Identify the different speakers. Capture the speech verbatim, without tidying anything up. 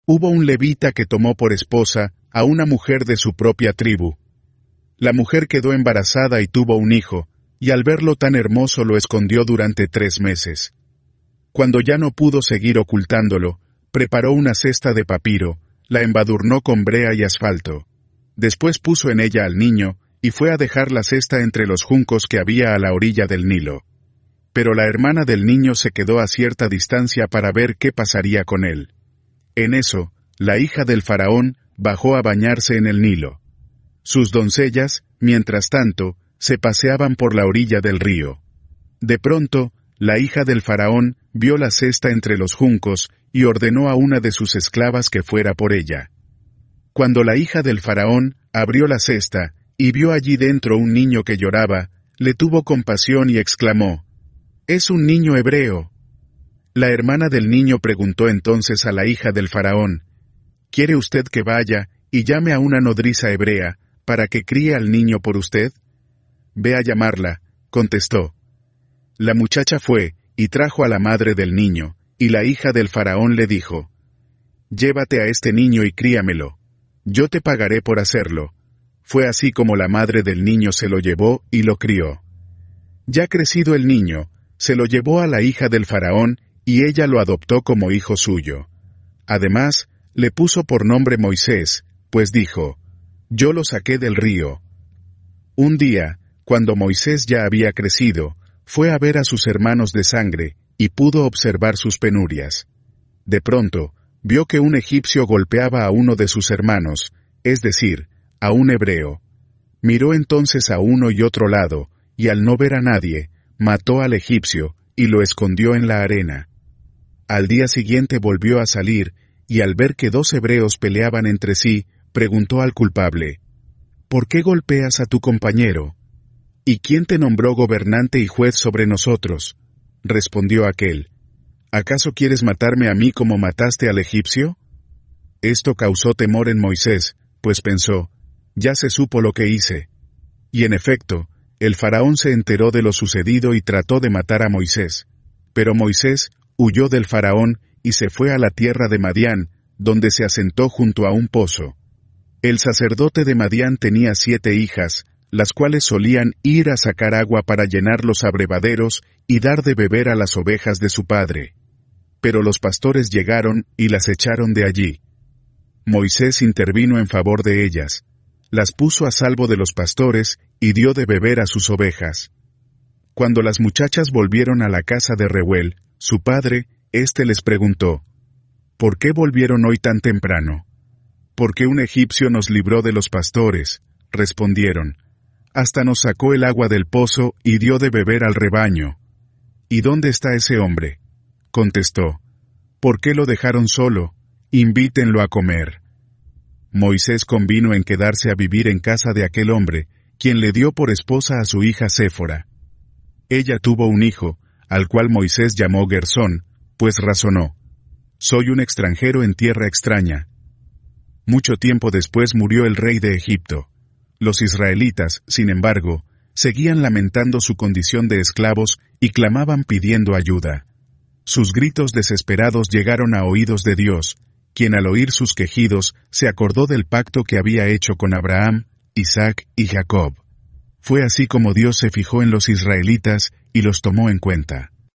Speaker 1: Hubo un levita que tomó por esposa a una mujer de su propia tribu. La mujer quedó embarazada y tuvo un hijo, y al verlo tan hermoso lo escondió durante tres meses. Cuando ya no pudo seguir ocultándolo, preparó una cesta de papiro, la embadurnó con brea y asfalto. Después puso en ella al niño, y fue a dejar la cesta entre los juncos que había a la orilla del Nilo. Pero la hermana del niño se quedó a cierta distancia para ver qué pasaría con él. En eso, la hija del faraón bajó a bañarse en el Nilo. Sus doncellas, mientras tanto, se paseaban por la orilla del río. De pronto, la hija del faraón vio la cesta entre los juncos y ordenó a una de sus esclavas que fuera por ella. Cuando la hija del faraón abrió la cesta y vio allí dentro un niño que lloraba, le tuvo compasión y exclamó: «¡Es un niño hebreo!». La hermana del niño preguntó entonces a la hija del faraón: «¿Quiere usted que vaya y llame a una nodriza hebrea para que críe al niño por usted?». «Ve a llamarla», contestó. La muchacha fue y trajo a la madre del niño, y la hija del faraón le dijo: «Llévate a este niño y críamelo. Yo te pagaré por hacerlo». Fue así como la madre del niño se lo llevó y lo crió. Ya crecido el niño, se lo llevó a la hija del faraón y ella lo adoptó como hijo suyo. Además, le puso por nombre Moisés, pues dijo: «Yo lo saqué del río». Un día, cuando Moisés ya había crecido, fue a ver a sus hermanos de sangre y pudo observar sus penurias. De pronto, vio que un egipcio golpeaba a uno de sus hermanos, es decir, a un hebreo. Miró entonces a uno y otro lado, y al no ver a nadie, mató al egipcio y lo escondió en la arena. Al día siguiente volvió a salir, y al ver que dos hebreos peleaban entre sí, preguntó al culpable: «¿Por qué golpeas a tu compañero? ¿Y quién te nombró gobernante y juez sobre nosotros?». Respondió aquel: «¿Acaso quieres matarme a mí como mataste al egipcio?». Esto causó temor en Moisés, pues pensó: «Ya se supo lo que hice». Y en efecto, el faraón se enteró de lo sucedido y trató de matar a Moisés. Pero Moisés huyó del faraón y se fue a la tierra de Madián, donde se asentó junto a un pozo. El sacerdote de Madián tenía siete hijas, las cuales solían ir a sacar agua para llenar los abrevaderos y dar de beber a las ovejas de su padre. Pero los pastores llegaron y las echaron de allí. Moisés intervino en favor de ellas, las puso a salvo de los pastores y dio de beber a sus ovejas. Cuando las muchachas volvieron a la casa de Reuel, su padre, éste les preguntó: «¿Por qué volvieron hoy tan temprano?». «Porque un egipcio nos libró de los pastores», respondieron. «Hasta nos sacó el agua del pozo y dio de beber al rebaño». «¿Y dónde está ese hombre?», contestó. «¿Por qué lo dejaron solo? Invítenlo a comer». Moisés convino en quedarse a vivir en casa de aquel hombre, quien le dio por esposa a su hija Séfora. Ella tuvo un hijo, al cual Moisés llamó Gersón, pues razonó: «Soy un extranjero en tierra extraña». Mucho tiempo después murió el rey de Egipto. Los israelitas, sin embargo, seguían lamentando su condición de esclavos y clamaban pidiendo ayuda. Sus gritos desesperados llegaron a oídos de Dios, quien al oír sus quejidos se acordó del pacto que había hecho con Abraham, Isaac y Jacob. Fue así como Dios se fijó en los israelitas y los tomó en cuenta.